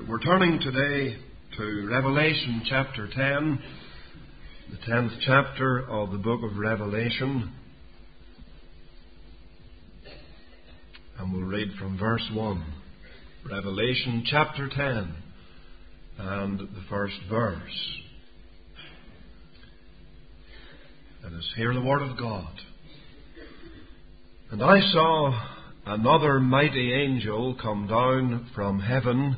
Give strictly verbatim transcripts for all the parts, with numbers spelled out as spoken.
We're turning today to Revelation chapter ten, the tenth chapter of the book of Revelation. And we'll read from verse one. Revelation chapter ten and the first verse. Let us hear the word of God. And I saw another mighty angel come down from heaven,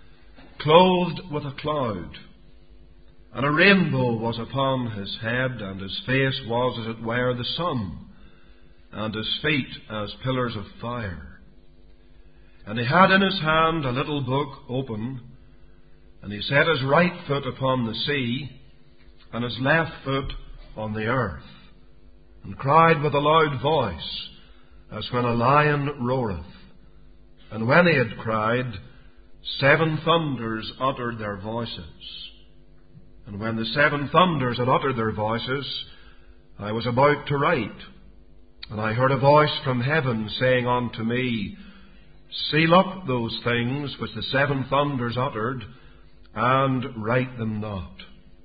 clothed with a cloud, and a rainbow was upon his head, and his face was as it were the sun, and his feet as pillars of fire. And he had in his hand a little book open, and he set his right foot upon the sea, and his left foot on the earth, and cried with a loud voice, as when a lion roareth. And when he had cried, seven thunders uttered their voices. And when the seven thunders had uttered their voices, I was about to write. And I heard a voice from heaven saying unto me, Seal up those things which the seven thunders uttered, and write them not.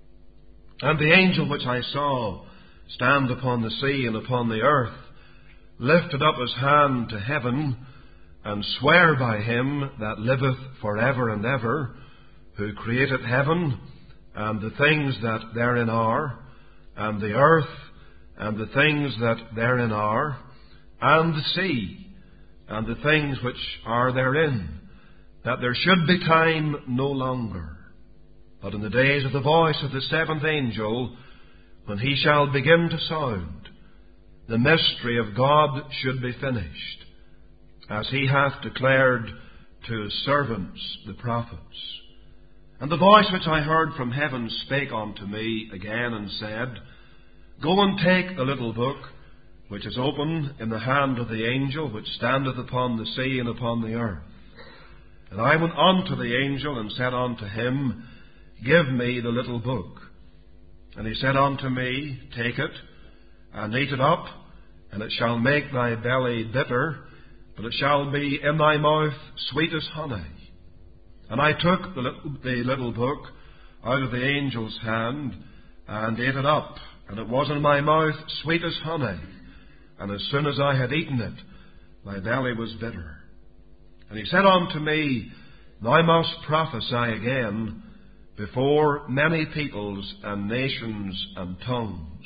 And the angel which I saw stand upon the sea and upon the earth lifted up his hand to heaven, and sware by him that liveth for ever and ever, who created heaven, and the things that therein are, and the earth, and the things that therein are, and the sea, and the things which are therein, that there should be time no longer, but in the days of the voice of the seventh angel, when he shall begin to sound, the mystery of God should be finished, as he hath declared to his servants the prophets. And the voice which I heard from heaven spake unto me again, and said, Go and take the little book, which is open in the hand of the angel which standeth upon the sea and upon the earth. And I went unto the angel, and said unto him, Give me the little book. And he said unto me, Take it, and eat it up, and it shall make thy belly bitter, but it shall be in thy mouth sweet as honey. And I took the little, the little book out of the angel's hand, and ate it up, and it was in my mouth sweet as honey. And as soon as I had eaten it, my belly was bitter. And he said unto me, Thou must prophesy again before many peoples and nations and tongues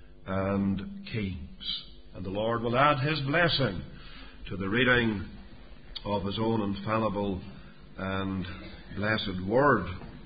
and kings. And the Lord will add his blessing to the reading of his own infallible and blessed word.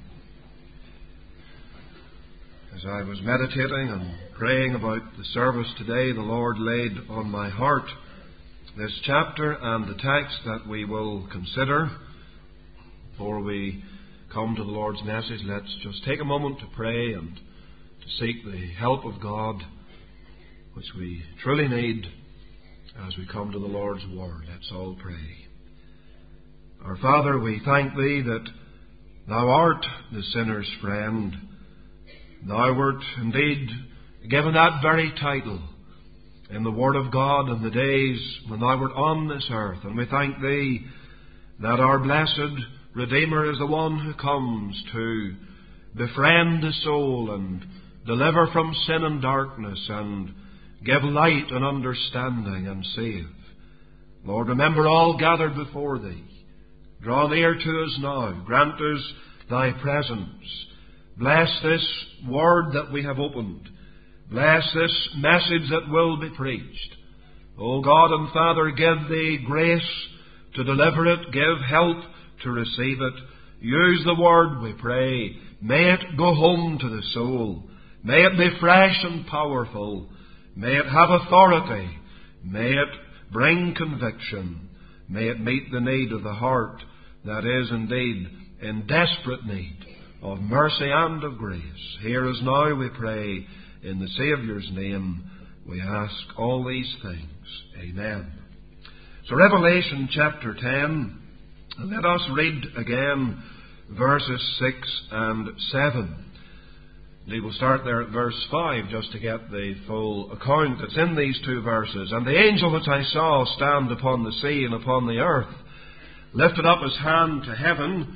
As I was meditating and praying about the service today, the Lord laid on my heart this chapter and the text that we will consider. Before we come to the Lord's message, let's just take a moment to pray and to seek the help of God, which we truly need as we come to the Lord's word. Let's all pray. Our Father, we thank Thee that Thou art the sinner's friend. Thou wert indeed given that very title in the Word of God in the days when Thou wert on this earth. And we thank Thee that our blessed Redeemer is the one who comes to befriend the soul and deliver from sin and darkness and give light and understanding and save. Lord, remember all gathered before Thee. Draw near to us now. Grant us Thy presence. Bless this word that we have opened. Bless this message that will be preached. O God and Father, give Thee grace to deliver it. Give help to receive it. Use the word, we pray. May it go home to the soul. May it be fresh and powerful. May it have authority. May it bring conviction. May it meet the need of the heart that is indeed in desperate need of mercy and of grace. Hear us now, we pray, in the Saviour's name. We ask all these things. Amen. So Revelation chapter ten, let us read again verses six and seven. We will start there at verse five just to get the full account that's in these two verses. And the angel which I saw stand upon the sea and upon the earth lifted up his hand to heaven,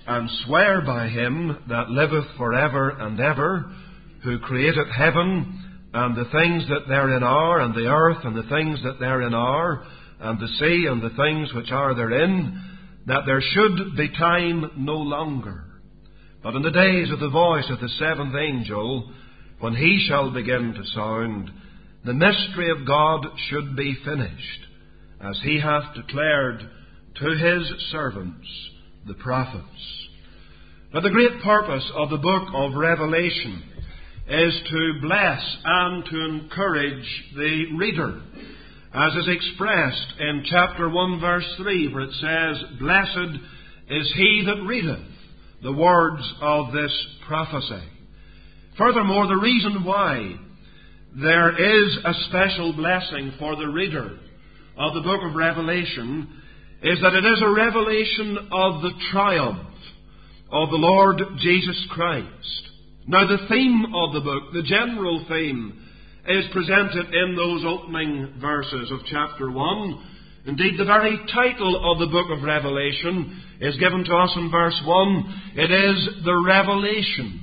and swear by him that liveth for ever and ever, who created heaven and the things that therein are, and the earth and the things that therein are, and the sea and the things which are therein, that there should be time no longer, but in the days of the voice of the seventh angel, when he shall begin to sound, the mystery of God should be finished, as he hath declared to his servants, the prophets. Now, the great purpose of the book of Revelation is to bless and to encourage the reader, as is expressed in chapter one, verse three, where it says, "Blessed is he that readeth the words of this prophecy." Furthermore, the reason why there is a special blessing for the reader of the book of Revelation is that it is a revelation of the triumph of the Lord Jesus Christ. Now, the theme of the book, the general theme, is presented in those opening verses of chapter one. Indeed, the very title of the book of Revelation is given to us in verse one. It is the revelation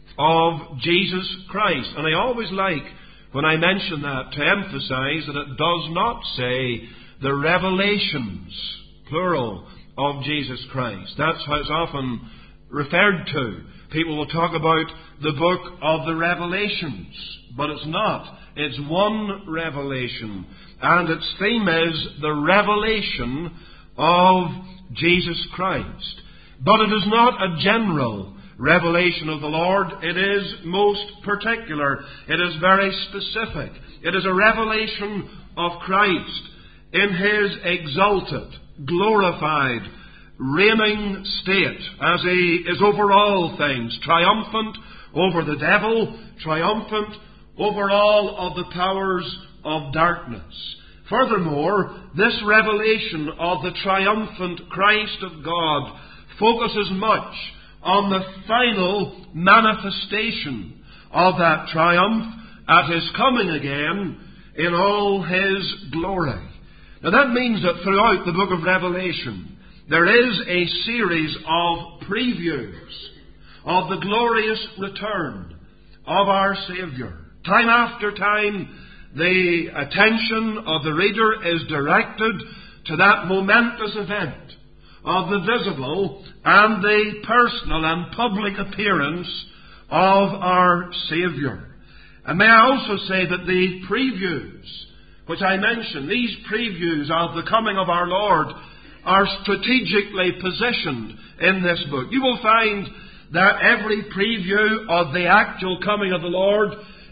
of Jesus Christ. And I always like, when I mention that, to emphasize that it does not say the revelations, plural, of Jesus Christ. That's how it's often referred to. People will talk about the book of the Revelations, but it's not. It's one revelation, and its theme is the revelation of Jesus Christ. But it is not a general revelation of the Lord. It is most particular. It is very specific. It is a revelation of Christ in his exalted, glorified, reigning state, as he is over all things, triumphant over the devil, triumphant over all of the powers of darkness. Furthermore, this revelation of the triumphant Christ of God focuses much on the final manifestation of that triumph at his coming again in all his glory. Now, that means that throughout the book of Revelation there is a series of previews of the glorious return of our Saviour. Time after time, the attention of the reader is directed to that momentous event of the visible and the personal and public appearance of our Saviour. And may I also say that the previews which I mentioned, these previews of the coming of our Lord, are strategically positioned in this book. You will find that every preview of the actual coming of the Lord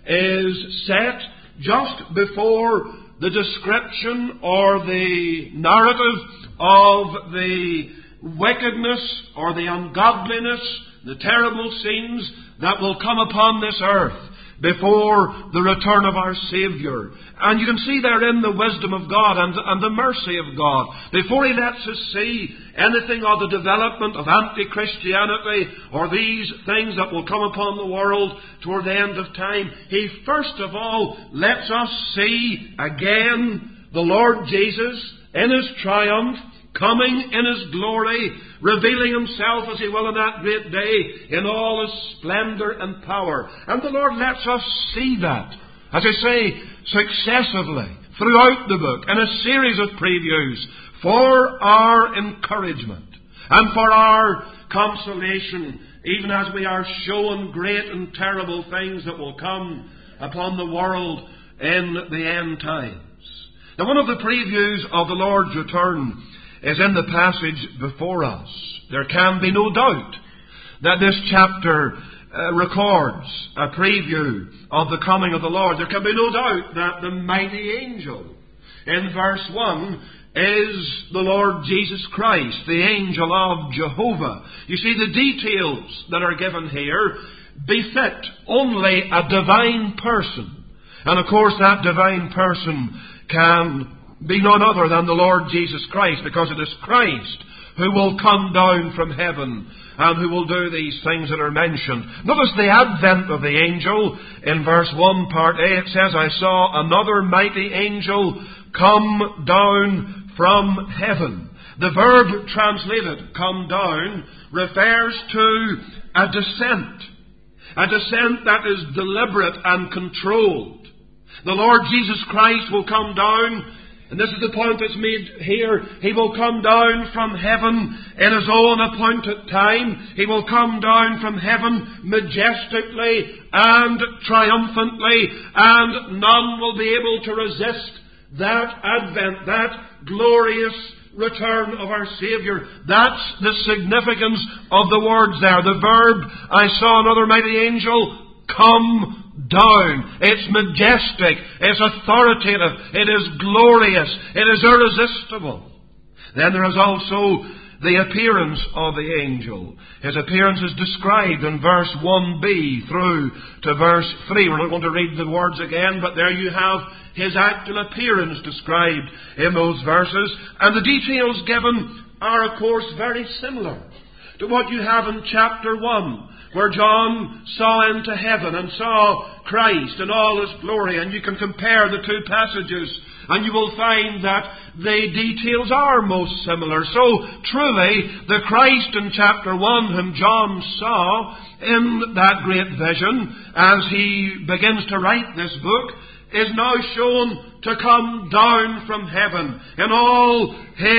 is set just before the description or the narrative of the wickedness or the ungodliness, the terrible scenes that will come upon this earth before the return of our Saviour. And you can see therein the wisdom of God and, and the mercy of God. Before he lets us see anything of the development of anti-Christianity or these things that will come upon the world toward the end of time, he first of all lets us see again the Lord Jesus in his triumph, coming in his glory, revealing himself as he will in that great day in all his splendour and power. And the Lord lets us see that, as I say, successively throughout the book in a series of previews for our encouragement and for our consolation, even as we are shown great and terrible things that will come upon the world in the end times. Now, one of the previews of the Lord's return is in the passage before us. There can be no doubt that this chapter uh, records a preview of the coming of the Lord. There can be no doubt that the mighty angel in verse one is the Lord Jesus Christ, the angel of Jehovah. You see, the details that are given here befit only a divine person. And of course that divine person can be none other than the Lord Jesus Christ, because it is Christ who will come down from heaven and who will do these things that are mentioned. Notice the advent of the angel in verse one, part A. It says, I saw another mighty angel come down from heaven. The verb translated, come down, refers to a descent. A descent that is deliberate and controlled. The Lord Jesus Christ will come down, and this is the point that's made here. He will come down from heaven in His own appointed time. He will come down from heaven majestically and triumphantly, and none will be able to resist that advent, that glorious return of our Saviour. That's the significance of the words there. The verb, I saw another mighty angel come down. It's majestic. It's authoritative. It is glorious. It is irresistible. Then there is also the appearance of the angel. His appearance is described in verse one b through to verse three. We're not going to read the words again, but there you have His actual appearance described in those verses. And the details given are, of course, very similar to what you have in chapter one, where John saw into heaven and saw Christ in all His glory. And you can compare the two passages, and you will find that the details are most similar. So, truly, the Christ in chapter one, whom John saw in that great vision, as he begins to write this book, is now shown to come down from heaven in all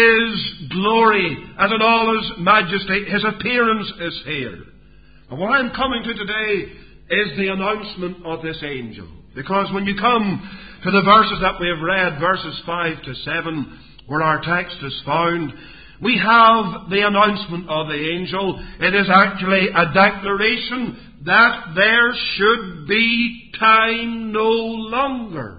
His glory and in all His majesty. His appearance is here. And what I'm coming to today is the announcement of this angel. Because when you come to the verses that we have read, verses five to seven, where our text is found, we have the announcement of the angel. It is actually a declaration that there should be time no longer.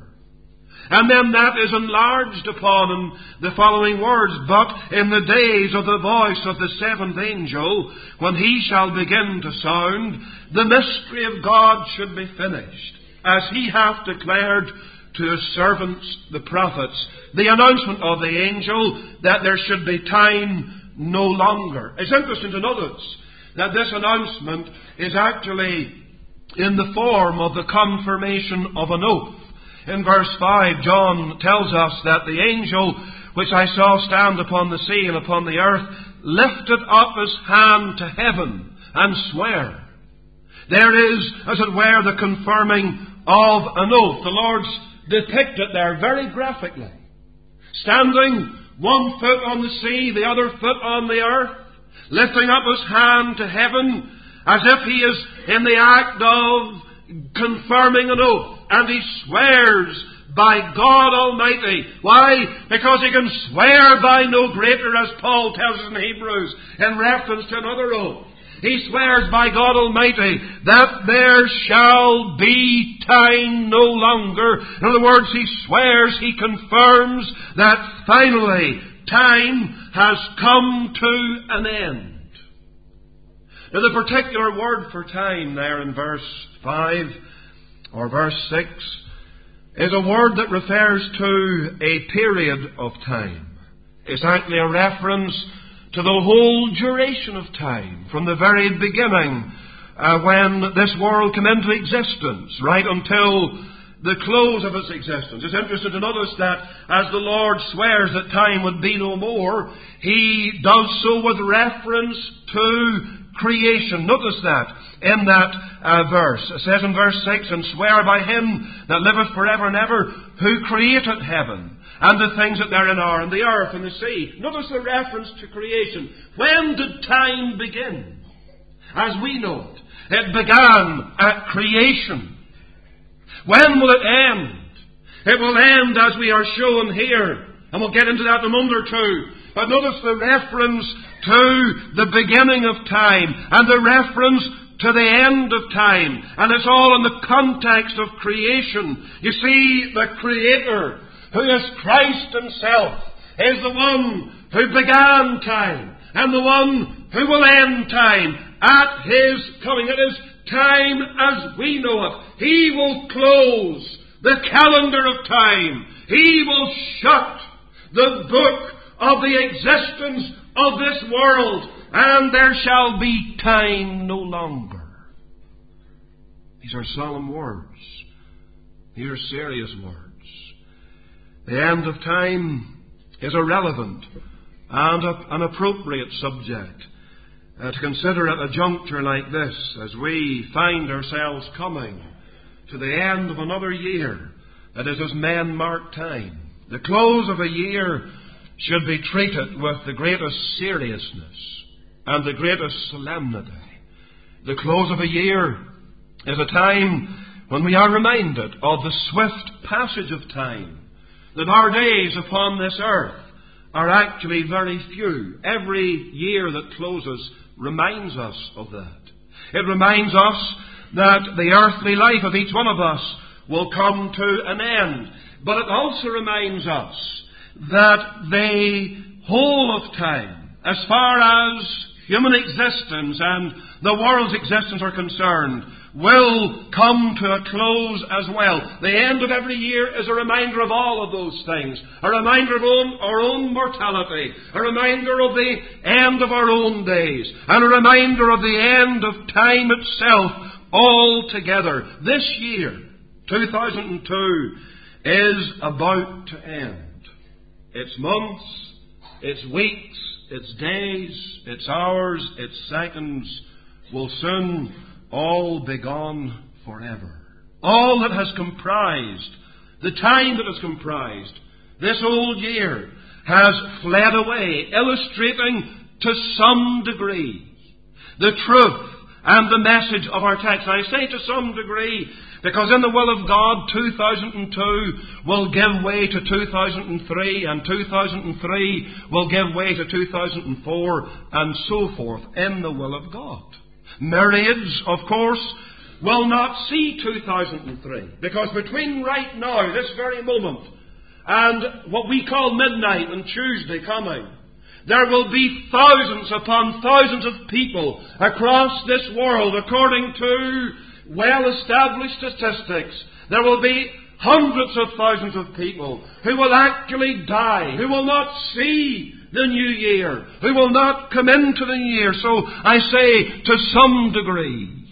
And then that is enlarged upon in the following words, but in the days of the voice of the seventh angel, when he shall begin to sound, the mystery of God should be finished, as He hath declared to His servants the prophets. The announcement of the angel that there should be time no longer. It's interesting to notice that this announcement is actually in the form of the confirmation of an oath. In verse five, John tells us that the angel which I saw stand upon the sea and upon the earth lifted up his hand to heaven and sware. There is, as it were, the confirming of an oath. The Lord's depicted there very graphically. Standing one foot on the sea, the other foot on the earth, lifting up his hand to heaven, as if he is in the act of confirming an oath. And he swears by God Almighty. Why? Because he can swear by no greater, as Paul tells us in Hebrews, in reference to another oath. He swears by God Almighty that there shall be time no longer. In other words, he swears, he confirms that finally time has come to an end. Now the particular word for time there in verse five or verse six is a word that refers to a period of time. It's actually a reference to the whole duration of time, from the very beginning, uh, when this world came into existence, right until the close of its existence. It's interesting to notice that as the Lord swears that time would be no more, He does so with reference to creation. Notice that in that uh, verse. It says in verse six, and swear by Him that liveth forever and ever, who created heaven and the things that therein are, and the earth and the sea. Notice the reference to creation. When did time begin? As we know it, it began at creation. When will it end? It will end as we are shown here. And we'll get into that in a moment or two. But notice the reference to the beginning of time and the reference to the end of time. And it's all in the context of creation. You see, the Creator, who is Christ Himself, is the one who began time and the one who will end time at His coming. It is time as we know it. He will close the calendar of time. He will shut the book of the existence of this world, and there shall be time no longer. These are solemn words. These are serious words. The end of time is irrelevant and a, an appropriate subject uh, to consider at a juncture like this, as we find ourselves coming to the end of another year that is as men mark time. The close of a year should be treated with the greatest seriousness and the greatest solemnity. The close of a year is a time when we are reminded of the swift passage of time, that our days upon this earth are actually very few. Every year that closes reminds us of that. It reminds us that the earthly life of each one of us will come to an end. But it also reminds us that the whole of time, as far as human existence and the world's existence are concerned, will come to a close as well. The end of every year is a reminder of all of those things. A reminder of own, our own mortality. A reminder of the end of our own days. And a reminder of the end of time itself altogether. This year, two thousand two, is about to end. Its months, its weeks, its days, its hours, its seconds will soon all be gone forever. All that has comprised, the time that has comprised this old year has fled away, illustrating to some degree the truth and the message of our text. I say to some degree because in the will of God, two thousand two will give way to two thousand three, and two thousand three will give way to two thousand four, and so forth, in the will of God. Myriads, of course, will not see two thousand three, because between right now, this very moment, and what we call midnight on Tuesday coming, there will be thousands upon thousands of people across this world, according to well-established statistics. There will be hundreds of thousands of people who will actually die, who will not see the new year, who will not come into the new year. So I say, to some degree,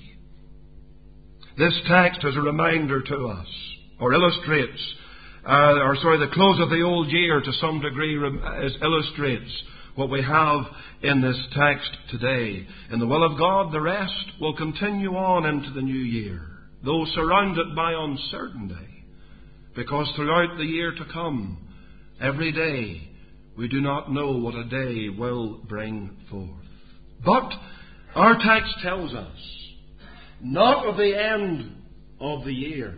this text is a reminder to us, or illustrates, uh, or sorry, the close of the old year to some degree is, illustrates what we have in this text today. In the will of God, the rest will continue on into the new year, though surrounded by uncertainty, because throughout the year to come, every day, we do not know what a day will bring forth. But our text tells us not of the end of the year,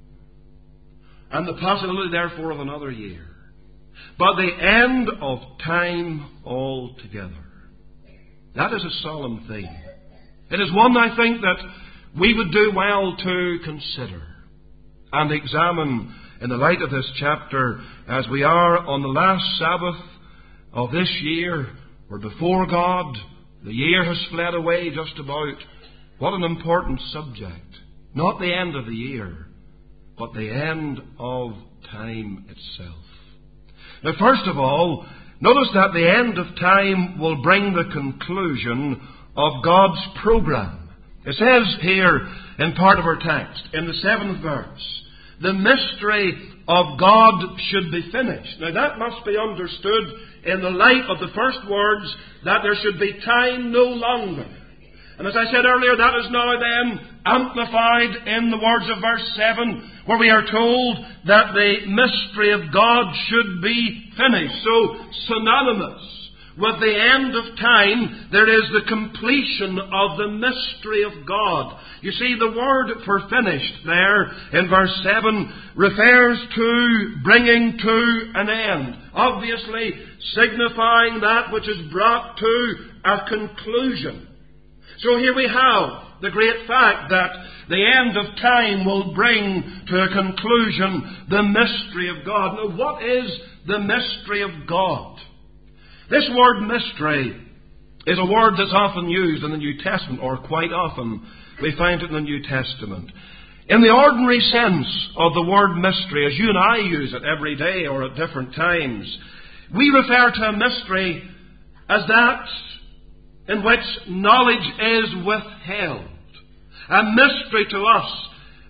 and the possibility, therefore, of another year, but the end of time altogether. That is a solemn theme. It is one, I think, that we would do well to consider and examine in the light of this chapter, as we are on the last Sabbath of this year. We're before God. The year has fled away just about. What an important subject. Not the end of the year, but the end of time itself. Now, first of all, notice that the end of time will bring the conclusion of God's program. It says here in part of our text, in the seventh verse, the mystery of God should be finished. Now, that must be understood in the light of the first words, that there should be time no longer. And as I said earlier, that is now then amplified in the words of verse seven, where we are told that the mystery of God should be finished. So, synonymous with the end of time, there is the completion of the mystery of God. You see, the word for finished there in verse seven refers to bringing to an end, obviously signifying that which is brought to a conclusion. So here we have the great fact that the end of time will bring to a conclusion the mystery of God. Now, what is the mystery of God? This word mystery is a word that's often used in the New Testament, or quite often we find it in the New Testament. In the ordinary sense of the word mystery, as you and I use it every day or at different times, we refer to a mystery as that in which knowledge is withheld. A mystery to us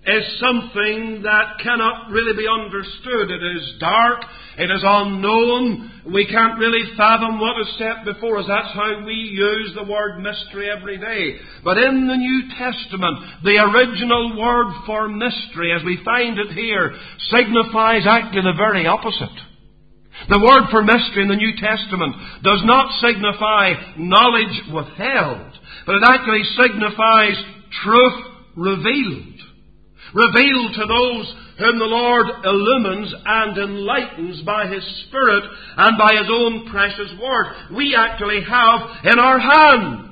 is something that cannot really be understood. It is dark. It is unknown. We can't really fathom what is set before us. That's how we use the word mystery every day. But in the New Testament, the original word for mystery, as we find it here, signifies actually the very opposite. The word for mystery in the New Testament does not signify knowledge withheld, but it actually signifies truth revealed. Revealed to those whom the Lord illumines and enlightens by His Spirit and by His own precious Word. We actually have in our hands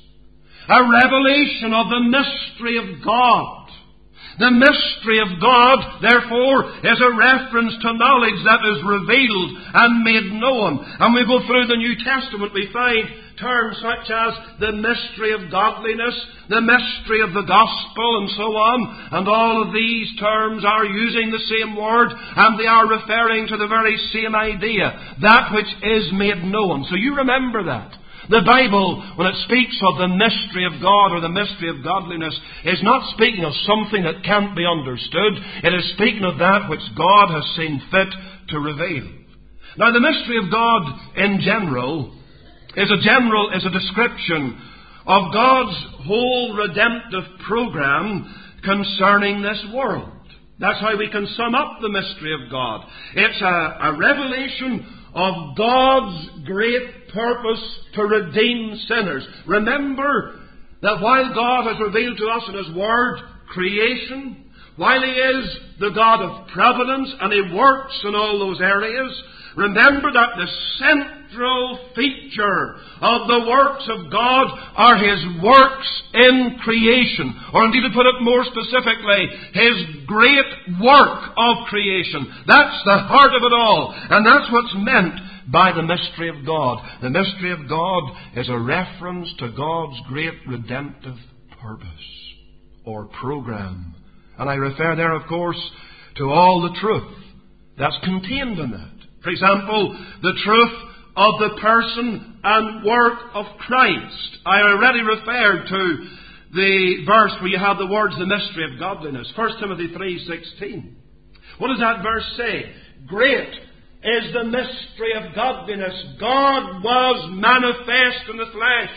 a revelation of the mystery of God. The mystery of God, therefore, is a reference to knowledge that is revealed and made known. And we go through the New Testament, we find terms such as the mystery of godliness, the mystery of the gospel, and so on. And all of these terms are using the same word, and they are referring to the very same idea, that which is made known. So you remember that. The Bible, when it speaks of the mystery of God or the mystery of godliness, is not speaking of something that can't be understood. It is speaking of that which God has seen fit to reveal. Now, the mystery of God in general is a general is a description of God's whole redemptive program concerning this world. That's how we can sum up the mystery of God. It's a, a revelation of God's great purpose to redeem sinners. Remember that while God has revealed to us in His Word creation, while He is the God of providence and He works in all those areas, remember that the central feature of the works of God are His works in creation. Or indeed, to put it more specifically, His great work of creation. That's the heart of it all. And that's what's meant by the mystery of God. The mystery of God is a reference to God's great redemptive purpose or program. And I refer there, of course, to all the truth that's contained in it. For example, the truth of the person and work of Christ. I already referred to the verse where you have the words, the mystery of godliness. First Timothy three sixteen. What does that verse say? Great is the mystery of godliness. God was manifest in the flesh,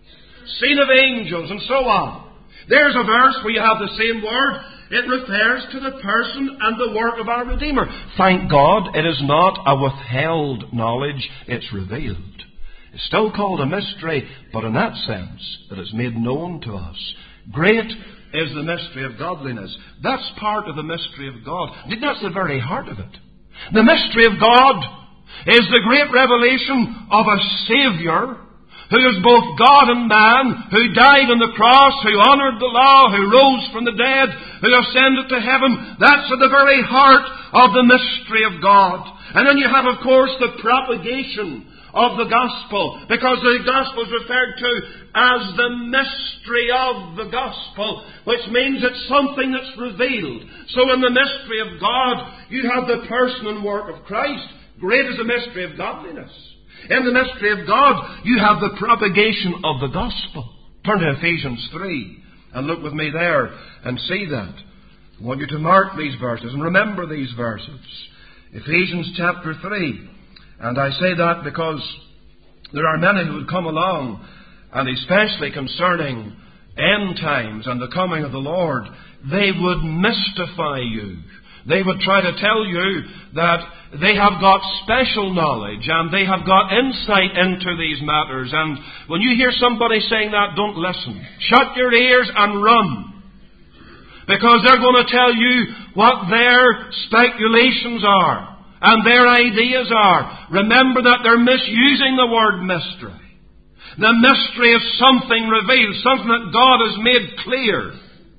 seen of angels, and so on. There's a verse where you have the same word. It refers to the person and the work of our Redeemer. Thank God it is not a withheld knowledge, it's revealed. It's still called a mystery, but in that sense, that it's made known to us. Great is the mystery of godliness. That's part of the mystery of God. Indeed, that's the very heart of it. The mystery of God is the great revelation of a Saviour who is both God and man, who died on the cross, who honoured the law, who rose from the dead, who ascended to heaven. That's at the very heart of the mystery of God. And then you have, of course, the propagation of the gospel, because the gospel is referred to as the mystery of the gospel, which means it's something that's revealed. So in the mystery of God, you have the person and work of Christ. Great is the mystery of godliness. In the mystery of God, you have the propagation of the gospel. Turn to Ephesians three and look with me there and see that. I want you to mark these verses and remember these verses. Ephesians chapter three. And I say that because there are many who would come along, and especially concerning end times and the coming of the Lord, they would mystify you. They would try to tell you that they have got special knowledge and they have got insight into these matters. And when you hear somebody saying that, don't listen. Shut your ears and run. Because they're going to tell you what their speculations are and their ideas are. Remember that they're misusing the word mystery. The mystery is something revealed, something that God has made clear.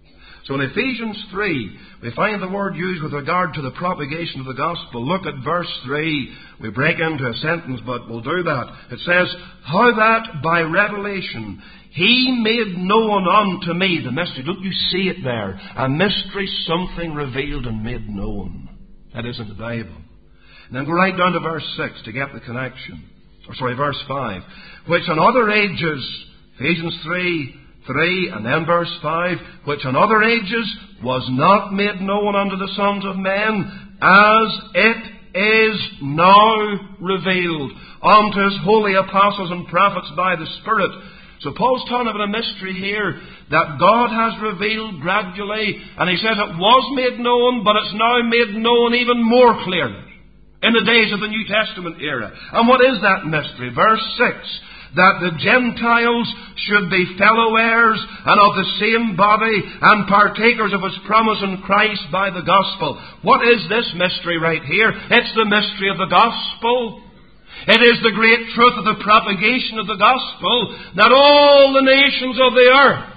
So in Ephesians three, we find the word used with regard to the propagation of the gospel. Look at verse three. We break into a sentence, but we'll do that. It says, how that by revelation He made known unto me the mystery. Don't you see it there? A mystery, something revealed and made known. That is in the Bible. And then go right down to verse six to get the connection. Or sorry, verse five. Which in other ages, Ephesians three, three, and then verse five, which in other ages was not made known unto the sons of men, as it is now revealed unto his holy apostles and prophets by the Spirit. So Paul's talking about a mystery here that God has revealed gradually, and he says it was made known, but it's now made known even more clearly in the days of the New Testament era. And what is that mystery? Verse six, that the Gentiles should be fellow heirs and of the same body and partakers of his promise in Christ by the gospel. What is this mystery right here? It's the mystery of the gospel. It is the great truth of the propagation of the gospel, that all the nations of the earth,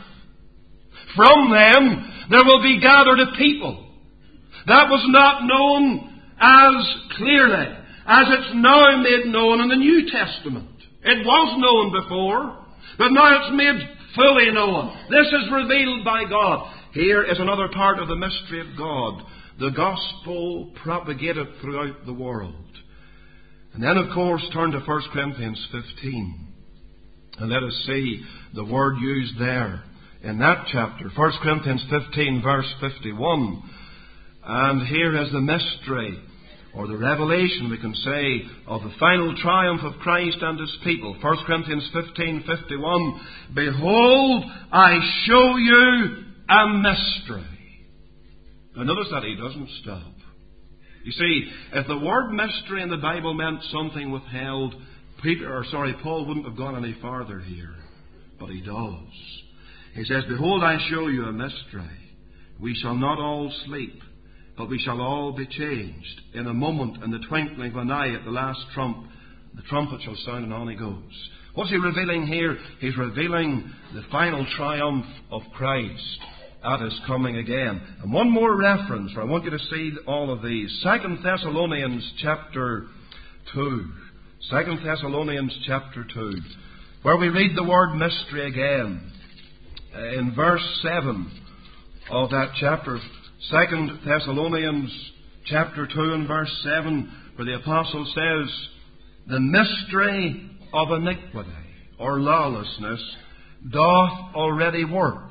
from them there will be gathered a people. That was not known as clearly as it's now made known in the New Testament. It was known before, but now it's made fully known. This is revealed by God. Here is another part of the mystery of God. The gospel propagated throughout the world. And then, of course, turn to First Corinthians fifteen. And let us see the word used there in that chapter. First Corinthians fifteen, verse fifty-one. And here is the mystery, or the revelation, we can say, of the final triumph of Christ and his people. First Corinthians fifteen, fifty-one. Behold, I show you a mystery. Now notice that he doesn't stop. You see, if the word mystery in the Bible meant something withheld, Peter, or sorry, Paul wouldn't have gone any farther here. But he does. He says, Behold, I show you a mystery. We shall not all sleep, but we shall all be changed. In a moment, in the twinkling of an eye, at the last trump, the trumpet shall sound, and on he goes. What's he revealing here? He's revealing the final triumph of Christ at his coming again. And one more reference, for I want you to see all of these. Second Thessalonians chapter two. Second Thessalonians chapter two, where we read the word mystery again. In verse seven of that chapter, Second Thessalonians chapter two and verse seven, where the apostle says, The mystery of iniquity, or lawlessness, doth already work.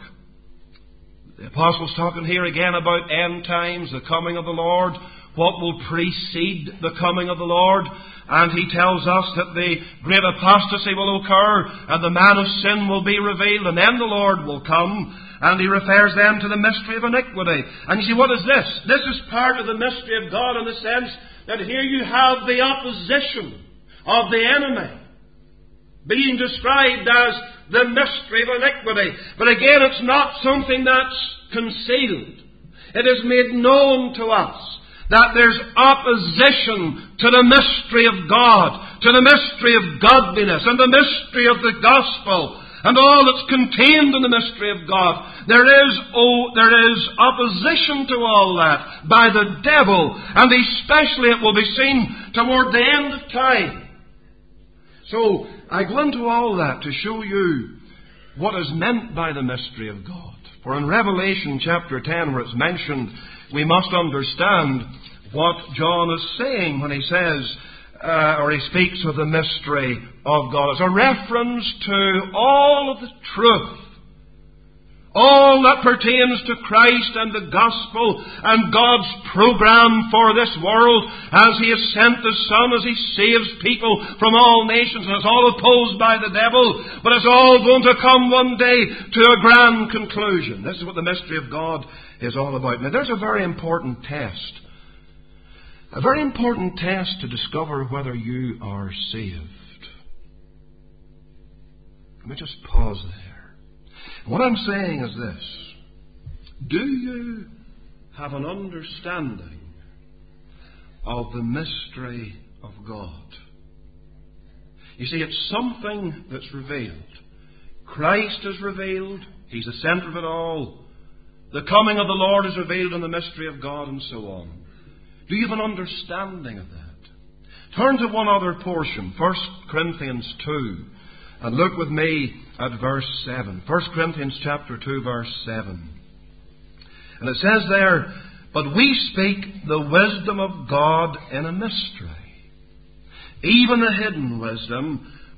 The apostle's talking here again about end times, the coming of the Lord, what will precede the coming of the Lord. And he tells us that the great apostasy will occur, and the man of sin will be revealed, and then the Lord will come. And he refers then to the mystery of iniquity. And you see, what is this? This is part of the mystery of God in the sense that here you have the opposition of the enemy being described as the mystery of iniquity. But again, it's not something that's concealed. It is made known to us that there's opposition to the mystery of God, to the mystery of godliness, and the mystery of the gospel, and all that's contained in the mystery of God. There is, oh, there is opposition to all that by the devil, and especially it will be seen toward the end of time. So, I go into all that to show you what is meant by the mystery of God. For in Revelation chapter ten, where it's mentioned, we must understand what John is saying when he says, uh, or he speaks of the mystery of God. It's a reference to all of the truth, all that pertains to Christ and the gospel and God's program for this world as He has sent the Son, as He saves people from all nations. And it's all opposed by the devil, but it's all going to come one day to a grand conclusion. This is what the mystery of God is all about. Now there's a very important test. A very important test to discover whether you are saved. Let me just pause there. What I'm saying is this. Do you have an understanding of the mystery of God? You see, it's something that's revealed. Christ is revealed. He's the center of it all. The coming of the Lord is revealed in the mystery of God, and so on. Do you have an understanding of that? Turn to one other portion, First Corinthians two. And look with me at verse seven. First Corinthians chapter two, verse seven. And it says there, But we speak the wisdom of God in a mystery, even the hidden wisdom,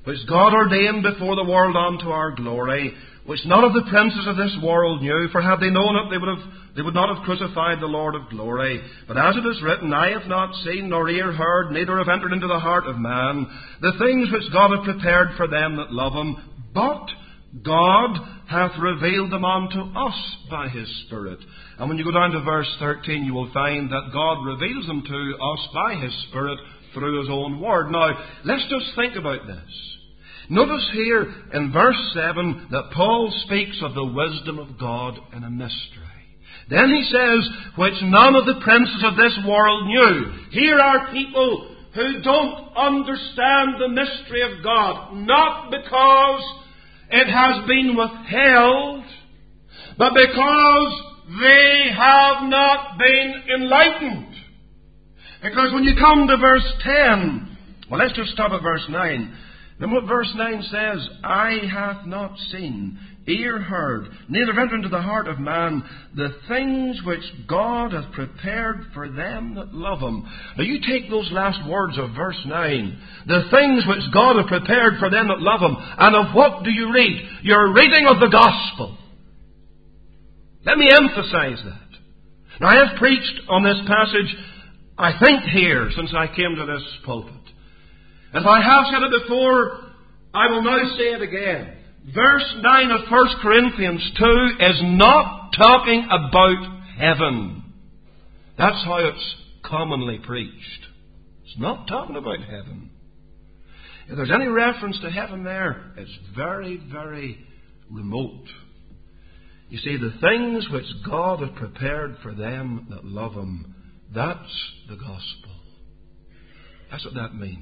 which God ordained before the world unto our glory, which none of the princes of this world knew, for had they known it, they would have they would not have crucified the Lord of glory. But as it is written, eye hath not seen, nor ear heard, neither have entered into the heart of man, the things which God hath prepared for them that love him. But God hath revealed them unto us by his Spirit. And when you go down to verse thirteen, you will find that God reveals them to us by his Spirit through his own word. Now, let's just think about this. Notice here in verse seven that Paul speaks of the wisdom of God in a mystery. Then he says, which none of the princes of this world knew. Here are people who don't understand the mystery of God, not because it has been withheld, but because they have not been enlightened. Because when you come to verse ten, well, let's just stop at verse nine. Then what verse nine says, eye hath not seen, ear heard, neither have entered into the heart of man, the things which God hath prepared for them that love him. Now you take those last words of verse nine, the things which God hath prepared for them that love him, and of what do you read? You're reading of the gospel. Let me emphasize that. Now I have preached on this passage, I think here, since I came to this pulpit. If I have said it before, I will now say it again. Verse nine of First Corinthians two is not talking about heaven. That's how it's commonly preached. It's not talking about heaven. If there's any reference to heaven there, it's very, very remote. You see, the things which God hath prepared for them that love him, that's the gospel. That's what that means.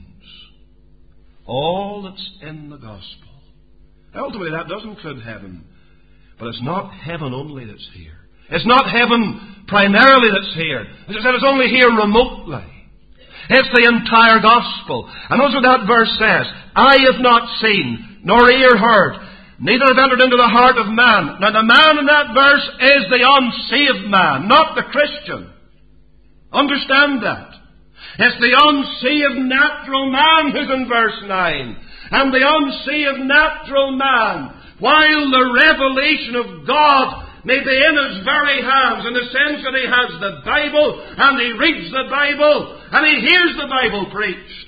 All that's in the gospel. Ultimately, that does include heaven. But it's not heaven only that's here. It's not heaven primarily that's here. As I said, it's only here remotely. It's the entire gospel. And notice what that verse says. Eye have not seen, nor ear heard, neither have entered into the heart of man. Now the man in that verse is the unsaved man, not the Christian. Understand that. It's the unsaved natural man who's in verse nine. And the unsaved natural man, while the revelation of God may be in his very hands, in the sense that he has the Bible, and he reads the Bible, and he hears the Bible preached,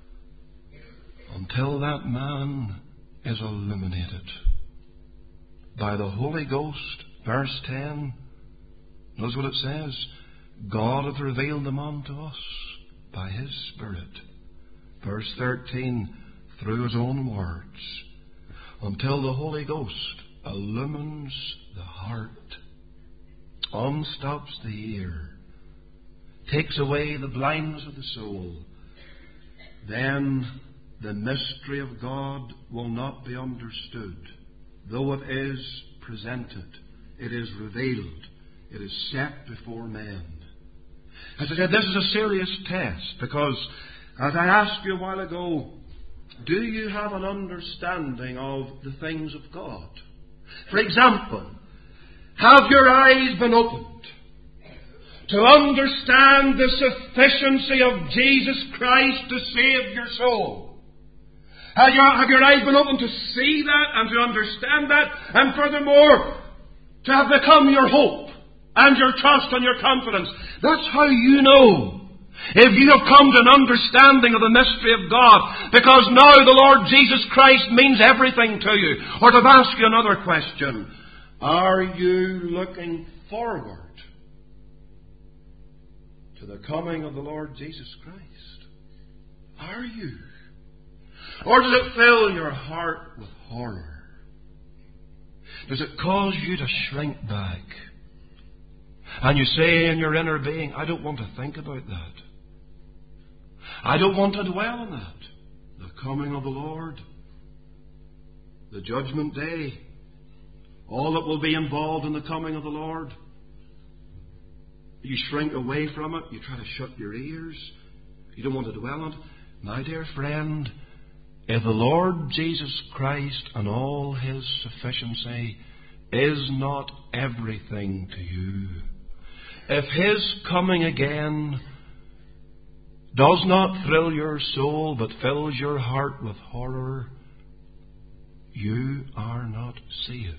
until that man is illuminated by the Holy Ghost. Verse ten, notice what it says. God hath revealed them unto us by his Spirit. Verse thirteen, through his own words, until the Holy Ghost illumines the heart, unstops the ear, takes away the blindness of the soul, then the mystery of God will not be understood. Though it is presented, it is revealed, it is set before men. As I said, this is a serious test, because as I asked you a while ago, do you have an understanding of the things of God? For example, have your eyes been opened to understand the sufficiency of Jesus Christ to save your soul? Have your, have your eyes been opened to see that and to understand that, and furthermore, to have become your hope and your trust and your confidence? That's how you know if you have come to an understanding of the mystery of God, because now the Lord Jesus Christ means everything to you. Or to ask you another question, are you looking forward to the coming of the Lord Jesus Christ? Are you? Or does it fill your heart with horror? Does it cause you to shrink back? And you say in your inner being, I don't want to think about that. I don't want to dwell on that. The coming of the Lord, the judgment day, all that will be involved in the coming of the Lord. You shrink away from it. You try to shut your ears. You don't want to dwell on it. My dear friend, if the Lord Jesus Christ and all his sufficiency is not everything to you, if his coming again does not thrill your soul but fills your heart with horror, you are not saved.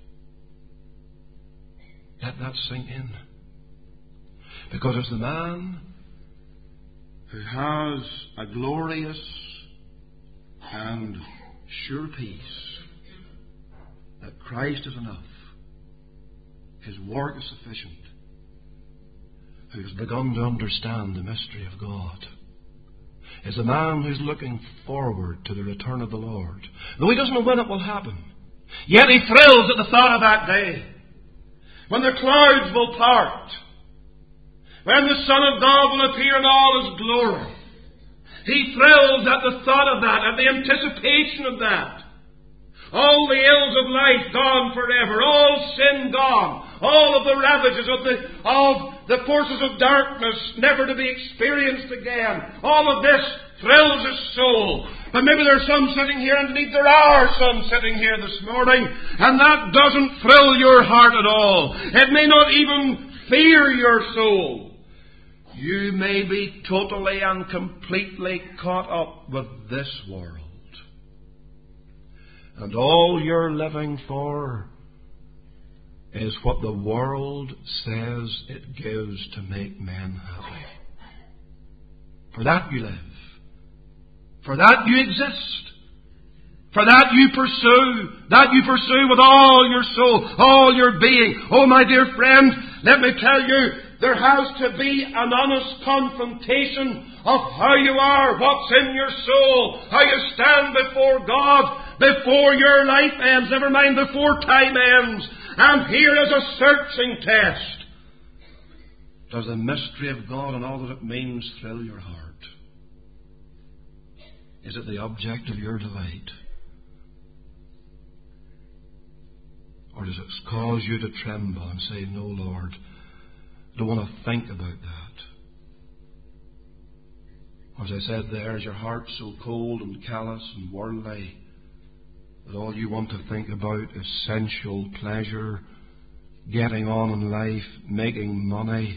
Let that sink in. Because it's the man who has a glorious and sure peace that Christ is enough, His work is sufficient, who has begun to understand the mystery of God, is a man who's looking forward to the return of the Lord. Though he doesn't know when it will happen, yet he thrills at the thought of that day, when the clouds will part, when the Son of God will appear in all His glory. He thrills at the thought of that, at the anticipation of that. All the ills of life gone forever, all sin gone, all of the ravages of the, of the forces of darkness never to be experienced again. All of this thrills his soul. But maybe there's some sitting here, and indeed there are some sitting here this morning, and that doesn't thrill your heart at all. It may not even fear your soul. You may be totally and completely caught up with this world. And all you're living for is what the world says it gives to make men happy. For that you live. For that you exist. For that you pursue. That you pursue with all your soul, all your being. Oh, my dear friend, let me tell you, there has to be an honest confrontation of how you are, what's in your soul, how you stand before God, before your life ends, never mind before time ends. And here is a searching test. Does the mystery of God and all that it means thrill your heart? Is it the object of your delight? Or does it cause you to tremble and say, no, Lord, I don't want to think about that? As I said there, is your heart so cold and callous and worldly that all you want to think about is sensual pleasure, getting on in life, making money,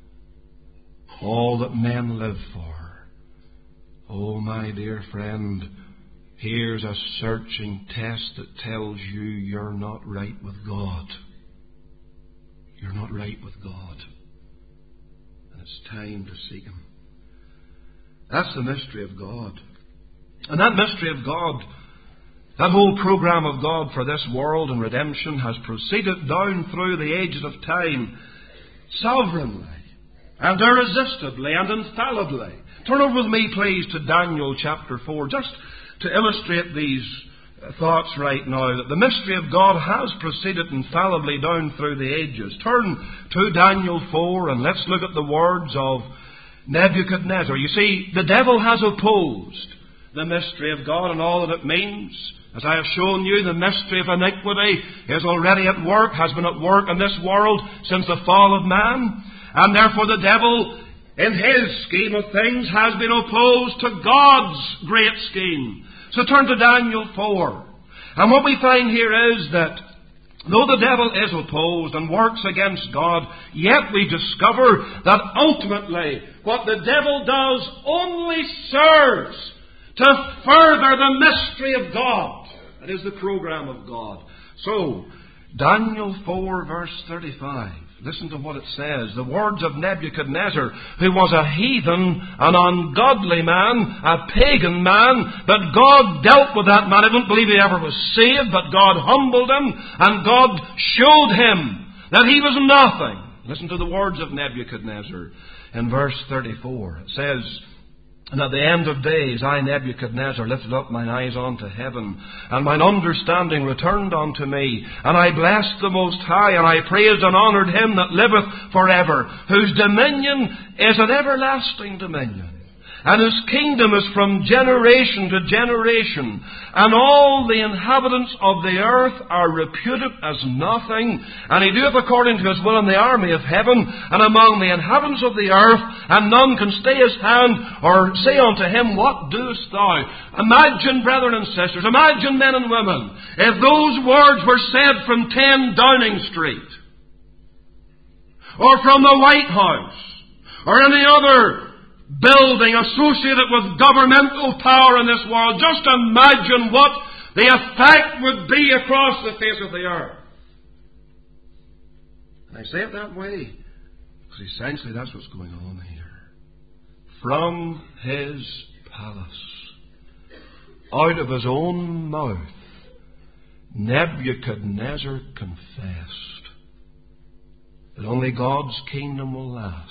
all that men live for? Oh, my dear friend, here's a searching test that tells you you're not right with God. You're not right with God. And it's time to seek Him. That's the mystery of God. And that mystery of God, that whole program of God for this world and redemption has proceeded down through the ages of time sovereignly and irresistibly and infallibly. Turn over with me, please, to Daniel chapter four, just to illustrate these thoughts right now, that the mystery of God has proceeded infallibly down through the ages. Turn to Daniel four and let's look at the words of Nebuchadnezzar. You see, the devil has opposed the mystery of God and all that it means. As I have shown you, the mystery of iniquity is already at work, has been at work in this world since the fall of man. And therefore the devil, in his scheme of things, has been opposed to God's great scheme. So turn to Daniel four. And what we find here is that though the devil is opposed and works against God, yet we discover that ultimately what the devil does only serves to further the mystery of God. That is the program of God. So, Daniel four verse thirty-five. Listen to what it says. The words of Nebuchadnezzar, who was a heathen, an ungodly man, a pagan man, but God dealt with that man. I don't believe he ever was saved, but God humbled him, and God showed him that he was nothing. Listen to the words of Nebuchadnezzar in verse thirty-four. It says, and at the end of days, I, Nebuchadnezzar, lifted up mine eyes unto heaven, and mine understanding returned unto me. And I blessed the Most High, and I praised and honoured Him that liveth forever, whose dominion is an everlasting dominion, and whose kingdom is from generation to generation. And all the inhabitants of the earth are reputed as nothing. And He doeth according to His will in the army of heaven, and among the inhabitants of the earth, and none can stay His hand, or say unto Him, what doest thou? Imagine, brethren and sisters, imagine, men and women, if those words were said from ten Downing Street, or from the White House, or any other building associated with governmental power in this world. Just imagine what the effect would be across the face of the earth. And I say it that way because essentially that's what's going on here. From his palace, out of his own mouth, Nebuchadnezzar confessed that only God's kingdom will last.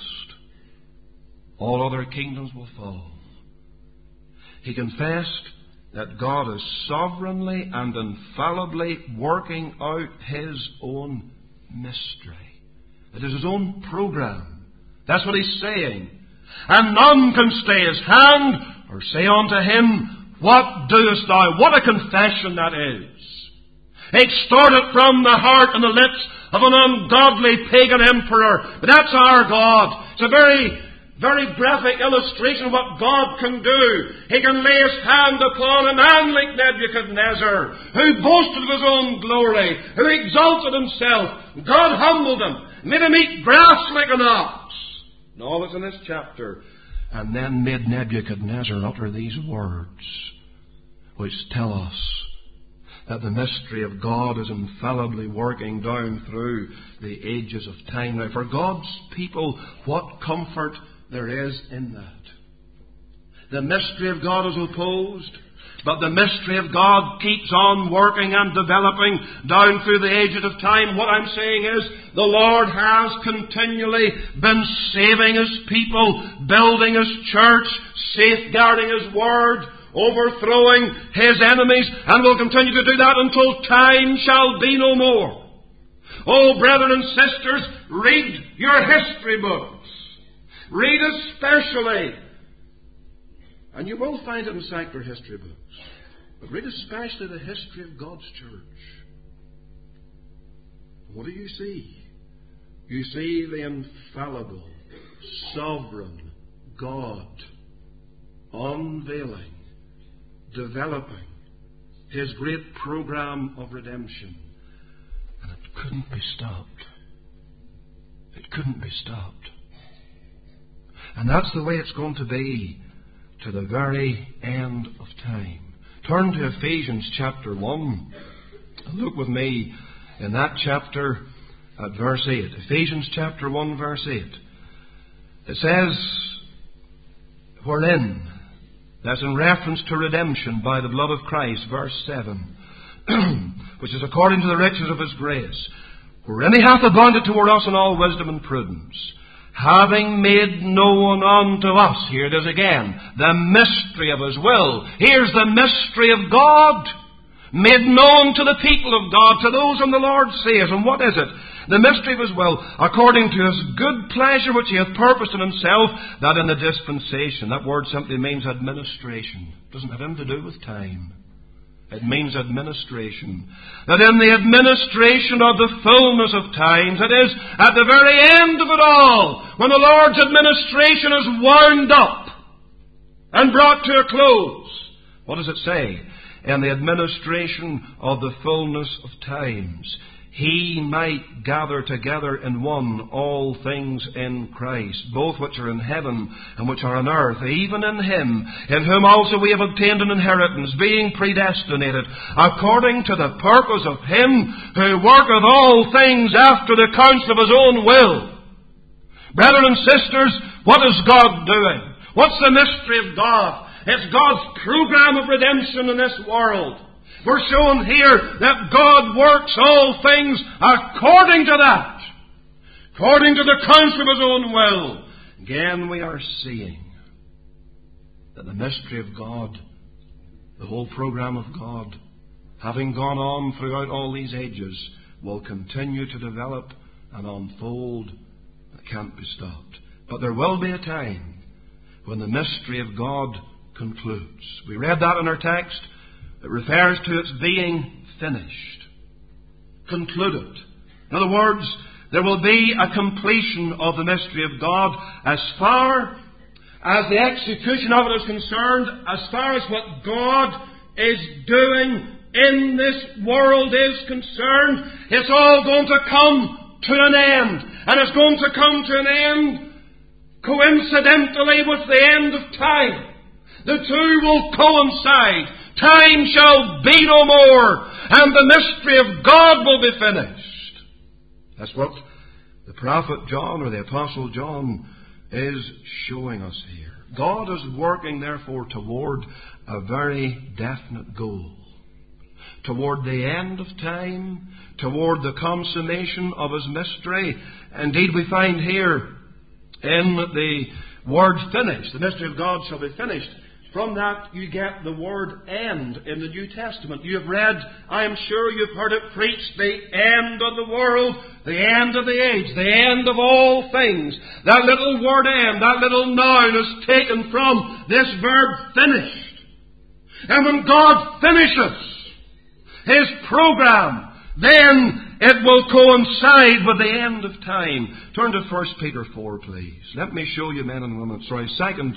All other kingdoms will fall. He confessed that God is sovereignly and infallibly working out his own mystery. It is his own program. That's what he's saying. And none can stay his hand or say unto him, what doest thou? What a confession that is. Extorted from the heart and the lips of an ungodly pagan emperor. But that's our God. It's a very, very graphic illustration of what God can do. He can lay his hand upon a man like Nebuchadnezzar, who boasted of his own glory, who exalted himself. God humbled him, made him eat grass like an ox. And all that's in this chapter. And then made Nebuchadnezzar utter these words, which tell us that the mystery of God is infallibly working down through the ages of time. Now, for God's people, what comfort there is in that. The mystery of God is opposed, but the mystery of God keeps on working and developing down through the ages of time. What I'm saying is, the Lord has continually been saving his people, building his church, safeguarding his word, overthrowing his enemies, and will continue to do that until time shall be no more. Oh, brethren and sisters, read your history books. Read especially, and you will find it in secular history books, but read especially the history of God's church. What do you see? You see the infallible, sovereign God unveiling, developing his great program of redemption. And it couldn't be stopped. It couldn't be stopped. And that's the way it's going to be to the very end of time. Turn to Ephesians chapter one. And look with me in that chapter at verse eight. Ephesians chapter one, verse eight. It says, wherein, that's in reference to redemption by the blood of Christ, verse seven, which is according to the riches of his grace, wherein he hath abounded toward us in all wisdom and prudence, having made known unto us, here it is again, the mystery of his will. Here's the mystery of God, made known to the people of God, to those whom the Lord saves. And what is it? The mystery of his will, according to his good pleasure which he hath purposed in himself, that in the dispensation. That word simply means administration. It doesn't have anything to do with time. It means administration. That in the administration of the fullness of times, it is at the very end of it all, when the Lord's administration is wound up and brought to a close. What does it say? In the administration of the fullness of times, he might gather together in one all things in Christ, both which are in heaven and which are on earth, even in him, in whom also we have obtained an inheritance, being predestinated, according to the purpose of him who worketh all things after the counsel of his own will. Brethren and sisters, what is God doing? What's the mystery of God? It's God's program of redemption in this world. We're shown here that God works all things according to that, according to the counsel of his own will. Again, we are seeing that the mystery of God, the whole program of God, having gone on throughout all these ages, will continue to develop and unfold. It can't be stopped. But there will be a time when the mystery of God concludes. We read that in our text. It refers to its being finished, concluded. In other words, there will be a completion of the mystery of God as far as the execution of it is concerned, as far as what God is doing in this world is concerned. It's all going to come to an end. And it's going to come to an end coincidentally with the end of time. The two will coincide. time shall be no more, and the mystery of God will be finished. That's what the prophet John, or the apostle John, is showing us here. God is working, therefore, toward a very definite goal. Toward the end of time, toward the consummation of His mystery. Indeed, we find here in the word finished, the mystery of God shall be finished. From that you get the word end in the New Testament. You have read, I am sure you've heard it preached, the end of the world, the end of the age, the end of all things. That little word end, that little noun is taken from this verb finished. And when God finishes His program, then it will coincide with the end of time. Turn to First Peter four, please. Let me show you, men and women. Sorry, second...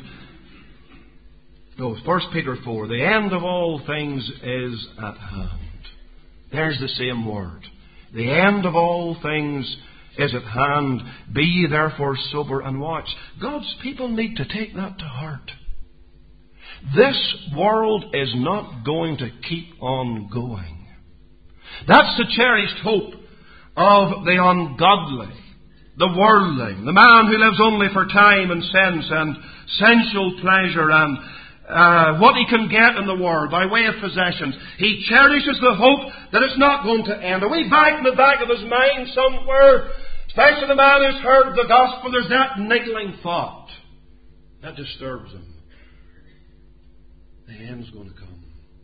No, First Peter four. The end of all things is at hand. There's the same word. The end of all things is at hand. Be ye therefore sober and watch. God's people need to take that to heart. This world is not going to keep on going. That's the cherished hope of the ungodly, the worldling, the man who lives only for time and sense and sensual pleasure and Uh, what he can get in the world by way of possessions. He cherishes the hope that it's not going to end. Are we back in the back of his mind somewhere? Especially the man who's heard the gospel, there's that niggling thought. That disturbs him. The end's going to come.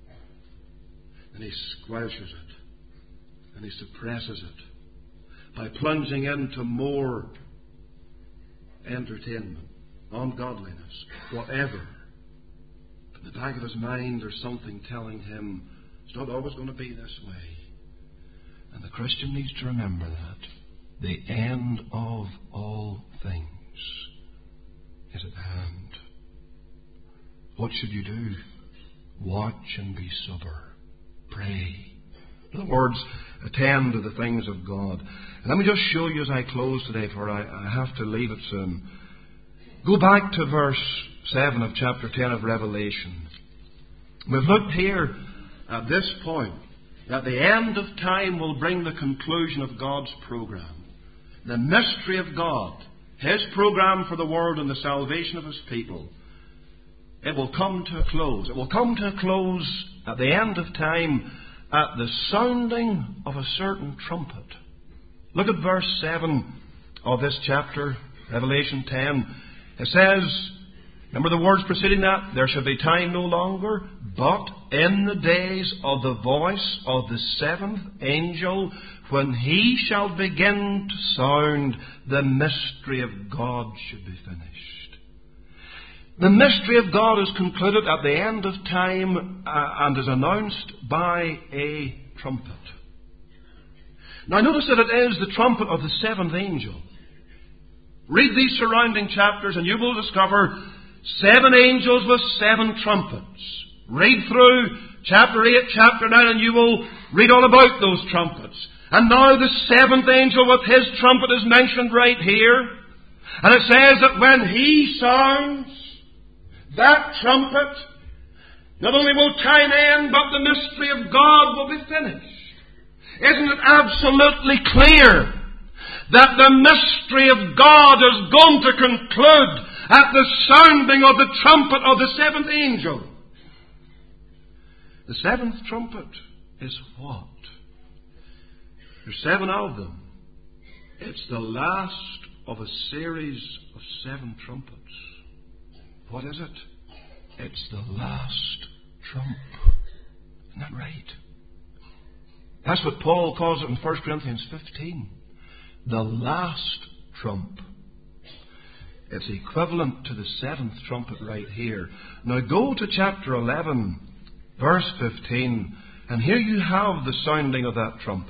And he squelches it. And he suppresses it. By plunging into more entertainment, ungodliness, whatever. In the back of his mind, there's something telling him it's not always going to be this way. And the Christian needs to remember that. The end of all things is at hand. What should you do? Watch and be sober. Pray. In other words, attend to the things of God. And let me just show you as I close today, for I, I have to leave it soon. Go back to verse seven of chapter ten of Revelation. We've looked here at this point that the end of time will bring the conclusion of God's program. The mystery of God, His program for the world and the salvation of His people, it will come to a close. It will come to a close at the end of time at the sounding of a certain trumpet. Look at verse seven of this chapter, Revelation ten. It says, remember the words preceding that? There shall be time no longer, but in the days of the voice of the seventh angel, when he shall begin to sound, the mystery of God should be finished. The mystery of God is concluded at the end of time uh, and is announced by a trumpet. Now notice that it is the trumpet of the seventh angel. Read these surrounding chapters and you will discover seven angels with seven trumpets. Read through chapter eight, chapter nine, and you will read all about those trumpets. And now the seventh angel with his trumpet is mentioned right here. And it says that when he sounds that trumpet, not only will time end, but the mystery of God will be finished. Isn't it absolutely clear that the mystery of God is going to conclude at the sounding of the trumpet of the seventh angel? The seventh trumpet is what? There's seven of them. It's the last of a series of seven trumpets. What is it? It's the last trump. Isn't that right? That's what Paul calls it in First Corinthians fifteen. The last trump. It's equivalent to the seventh trumpet right here. Now go to chapter eleven, verse fifteen, and here you have the sounding of that trumpet.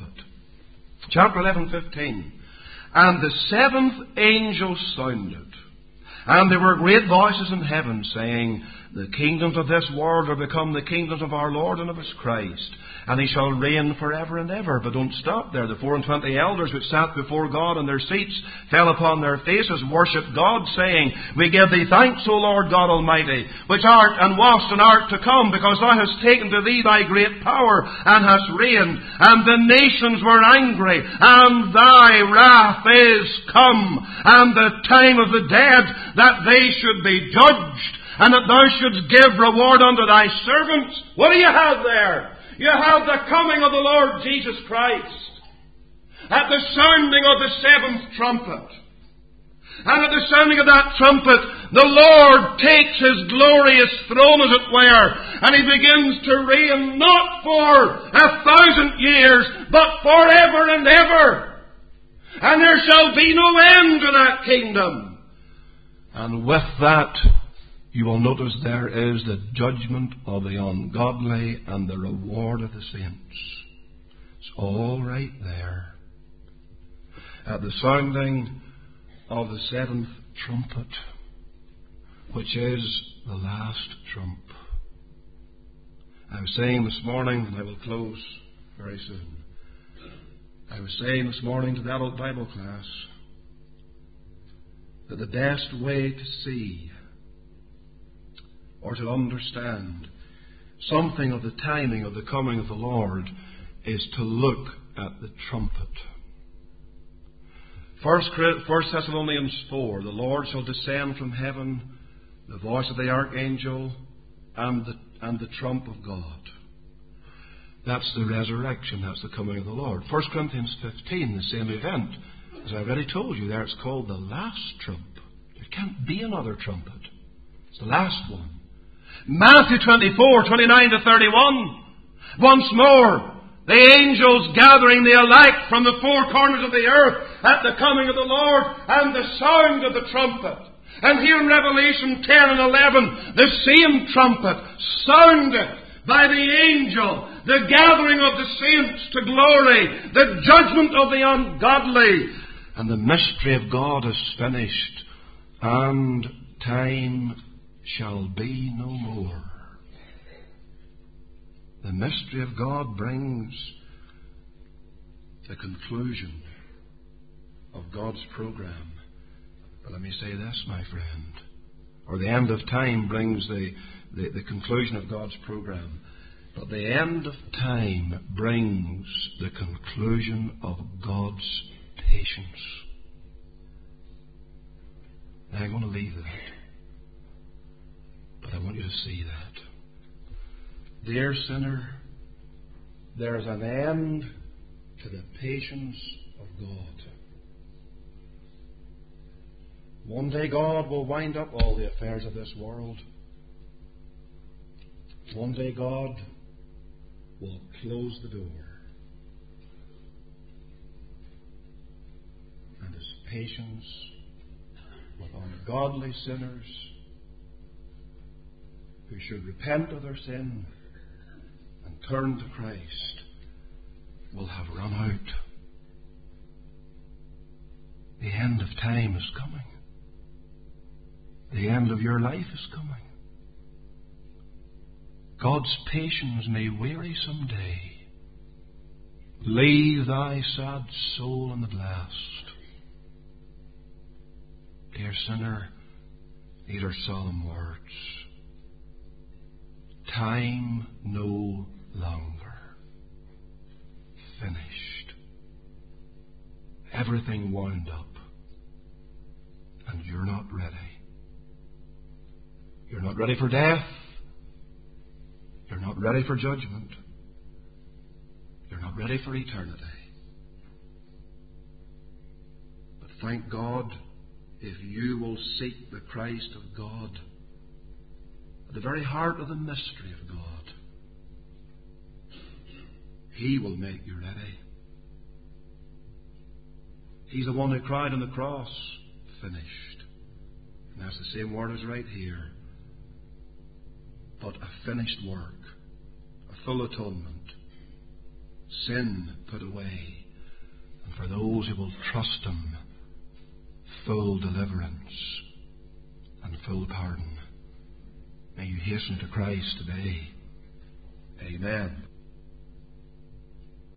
Chapter eleven, fifteen. And the seventh angel sounded, And there were great voices in heaven saying, the kingdoms of this world are become the kingdoms of our Lord and of His Christ, and He shall reign forever and ever. But don't stop there. The four and twenty elders which sat before God in their seats fell upon their faces, worshipped God, saying, we give Thee thanks, O Lord God Almighty, which art and wast and art to come, because Thou hast taken to Thee Thy great power, and hast reigned. And the nations were angry, and Thy wrath is come, and the time of the dead, that they should be judged, and that Thou shouldst give reward unto Thy servants. What do you have there? You have the coming of the Lord Jesus Christ. At the sounding of the seventh trumpet. And at the sounding of that trumpet, the Lord takes His glorious throne, as it were, and He begins to reign not for a thousand years, but forever and ever. And there shall be no end to that kingdom. And with that, you will notice there is the judgment of the ungodly and the reward of the saints. It's all right there. At the sounding of the seventh trumpet, which is the last trump. I was saying this morning, and I will close very soon, I was saying this morning to the adult Bible class that the best way to see or to understand something of the timing of the coming of the Lord is to look at the trumpet. First Thessalonians four, the Lord shall descend from heaven, the voice of the archangel, and the, and the trump of God. That's the resurrection, that's the coming of the Lord. First Corinthians fifteen, the same event. As I already told you, there it's called the last trump. There can't be another trumpet. It's the last one. Matthew twenty-four, twenty-nine to thirty-one. Once more, the angels gathering the elect from the four corners of the earth at the coming of the Lord, and the sound of the trumpet. And here in Revelation ten and eleven, the same trumpet sounded by the angel, the gathering of the saints to glory, the judgment of the ungodly. And the mystery of God is finished, and time shall be no more. The mystery of God brings the conclusion of God's program. But let me say this, my friend. Or the end of time brings the, the, the conclusion of God's program. But the end of time brings the conclusion of God's patience. Now I'm going to leave that. But I want you to see that. Dear sinner, there is an end to the patience of God. One day God will wind up all the affairs of this world. One day God will close the door. And His patience with ungodly sinners who should repent of their sin and turn to Christ will have run out. The end of time is coming. The end of your life is coming. God's patience may weary some day. Leave thy sad soul in the blast. Dear sinner, these are solemn words. Time no longer. Finished. Everything wound up. And you're not ready. You're not ready for death. You're not ready for judgment. You're not ready for eternity. But thank God if you will seek the Christ of God at the very heart of the mystery of God. He will make you ready. He's the one who cried on the cross, finished. And that's the same word as right here. But a finished work, a full atonement, sin put away, and for those who will trust Him, full deliverance and full pardon. May you hasten to Christ today. Amen.